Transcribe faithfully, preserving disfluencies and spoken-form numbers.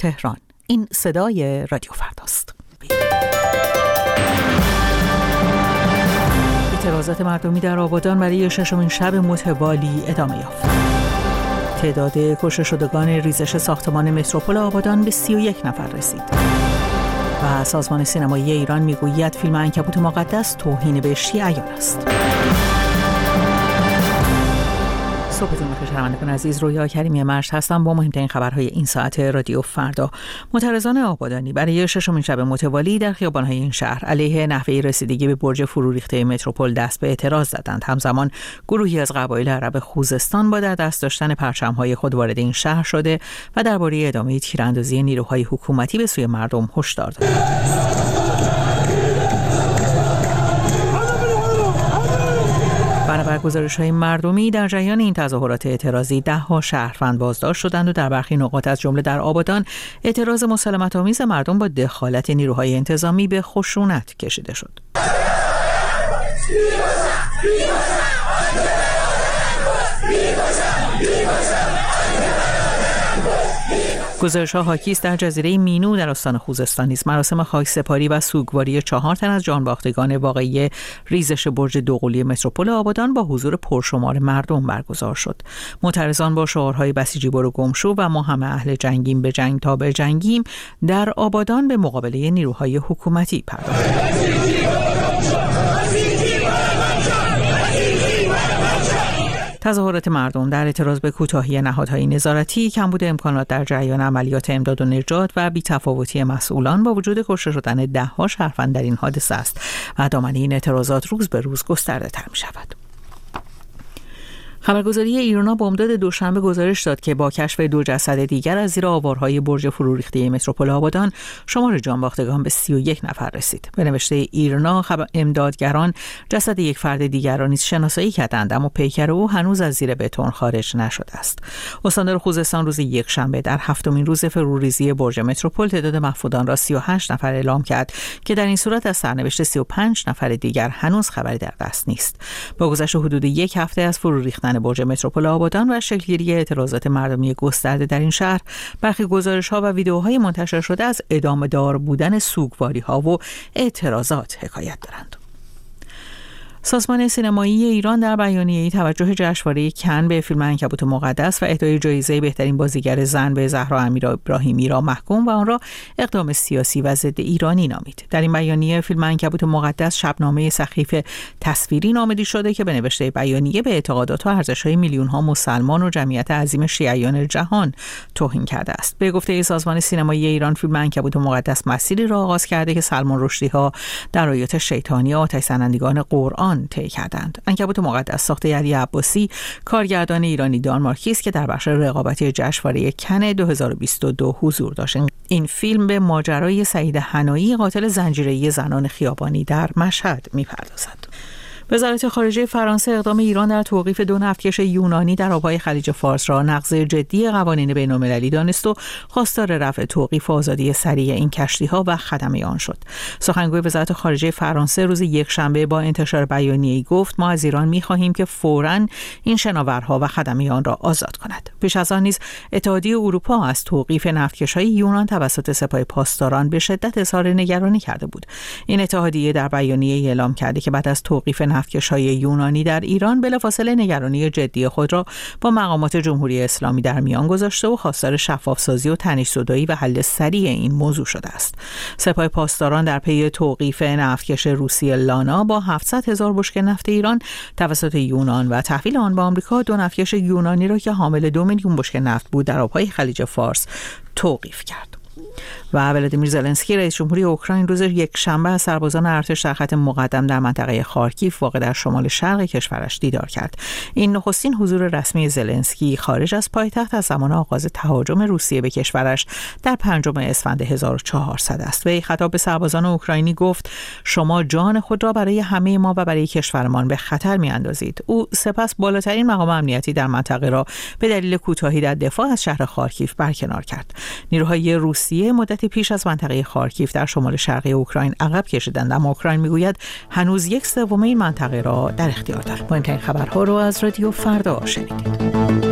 تهران. این صدای رادیو فرداست. اعتراضات مردمی در آبادان برای ششمین شب متوالی ادامه یافت. تعداد کشته شدگان ریزش ساختمان متروپول آبادان به سی و یک نفر رسید. و سازمان سینمایی ایران میگوید فیلم عنکبوت مقدس توهین به شیعیان است. صبحتون بخیر شنوندگان عزیز، رویا کریمی مشت هستم با مهمترین خبرهای این ساعت رادیو فردا. معترضان آبادانی برای ششمین شب متوالی در خیابان‌های این شهر علیه نحوه رسیدگی به برج فرو ریخته متروپول دست به اعتراض زدند. همزمان گروهی از قبایل عرب خوزستان با در دست داشتن پرچم‌های خود وارد این شهر شده و درباره ادامه تیراندازی نیروهای حکومتی به سوی مردم هشدار دادند. بنابر گزارش‌های مردمی در جریان این تظاهرات اعتراضی ده ها شهروند بازداشت شدند و در برخی نقاط از جمله در آبادان اعتراض مسالمت‌آمیز مردم با دخالت نیروهای انتظامی به خشونت کشیده شد. گزارش‌ها حاکی است در جزیره مینو در استان خوزستان نیز مراسم خاکسپاری و سوگواری چهار تن از جانباختگان واقعی ریزش برج دوقلوی متروپول آبادان با حضور پرشمار مردم برگزار شد. معترضان با شعارهای بسیجی برو گم شو و ما همه اهل جنگیم به جنگ تا به جنگیم در آبادان به مقابله نیروهای حکومتی پرداختند. تظاهرات مردم در اعتراض به کوتاهی نهادهای نظارتی، کمبود امکانات در جریان عملیات امداد و نجات و بی‌تفاوتی مسئولان با وجود کشته شدن ده‌ها شهروند در این حادثه است و دامنه این اعتراضات روز به روز گسترده‌تر می‌شود. خبرگزاری ایرنا بامداد دوشنبه گزارش داد که با کشف دو جسد دیگر از زیر آوارهای برج فرو ریخته متروپول آبادان شمار جانباختگان به سی و یک نفر رسید. به نوشته ایرنا خبر امدادگران جسد یک فرد دیگر را نیز شناسایی کردند، اما پیکر او هنوز از زیر بتون خارج نشده است. استاندار خوزستان روز یکشنبه در هفتمین روز فروریزی برج متروپول تعداد محفودان را سی و هشت نفر اعلام کرد که در این صورت از سرنوشت سی و پنج نفر دیگر هنوز خبری در دست نیست. با گذشت حدود یک هفته از فرو ریختن برج متروپول آبادان و شکلگیری اعتراضات مردمی گسترده در این شهر، برخی گزارش‌ها و ویدیوهای منتشر شده از ادامه دار بودن سوگواری‌ها و اعتراضات حکایت دارند. سازمان سینمایی ایران در بیانیه‌ای توجه جشنواره کن به فیلم عنکبوت مقدس و اهدای جایزه بهترین بازیگر زن به زهرا امیرابراهیمی را محکوم و آن را اقدام سیاسی و ضد ایرانی نامید. در این بیانیه فیلم عنکبوت مقدس شبنامه سخیف تصویری نامیده شده که به نوشته بیانیه به اعتقادات و ارزش‌های میلیون‌ها مسلمان و جمعیت عظیم شیعیان جهان توهین کرده است. به گفته سازمان سینمایی ایران، فیلم عنکبوت مقدس مسیری را آغاز کرده که سلمان رشدی‌ها در آیات شیطانی آتش زنندگان قرآن طی کردند. عنکبوت مقدس ساخته علی عباسی، کارگردان ایرانی دانمارکی است که در بخش رقابتی جشنواره کن دو هزار و بیست و دو حضور داشت. این فیلم به ماجرای سعید حنایی، قاتل زنجیره‌ای زنان خیابانی در مشهد می‌پردازد. وزارت خارجه فرانسه اقدام ایران در توقیف دو نفتکش یونانی در آبهای خلیج فارس را نقض جدی قوانین بین‌المللی دانست و خواستار رفع توقیف و آزادی سریع این کشتی‌ها و خدمه آن شد. سخنگوی وزارت خارجه فرانسه روز یکشنبه با انتشار بیانیه‌ای گفت ما از ایران می‌خواهیم که فوراً این شناورها و خدمه آن را آزاد کند. پیش از آن نیز اتحادیه اروپا از توقیف نفتکش‌های یونان توسط سپاه پاسداران به شدت اظهار نگرانی کرده بود. این اتحادیه در بیانیه‌ای اعلام کرده که بعد از توقیف نفتکش‌های یونانی در ایران بلافاصله نگرانی جدی خود را با مقامات جمهوری اسلامی در میان گذاشته و خواستار شفاف‌سازی و تنش‌زدایی و حل سریع این موضوع شده است. سپاه پاسداران در پی توقیف نفتکش روسی لانا با هفتصد هزار بشکه نفت ایران توسط یونان و تحویل آن به آمریکا، دو نفتکش یونانی را که حامل دو میلیون بشکه نفت بود در آبهای خلیج فارس توقیف کرد. و ولادیمیر زلنسکی رئیس جمهوری اوکراین روز یکشنبه از سربازان ارتش در خط مقدم در منطقه خارکیف واقع در شمال شرق کشورش دیدار کرد. این نخستین حضور رسمی زلنسکی خارج از پایتخت از زمان آغاز تهاجم روسیه به کشورش در پنجم اسفند هزار و چهارصد است. وی خطاب به سربازان اوکراینی گفت شما جان خود را برای همه ما و برای کشورمان به خطر می‌اندازید. او سپس بالاترین مقام امنیتی در منطقه را به دلیل کوتاهی در دفاع از شهر خارکیف برکنار کرد. نیروهای روسیه مدت پیش از منطقه خارکیف در شمال شرقی اوکراین عقب کشیدند، اما اوکراین میگوید هنوز یک سوم این منطقه را در اختیار دارد. مهمترین خبرها رو از رادیو فردا شنیدید.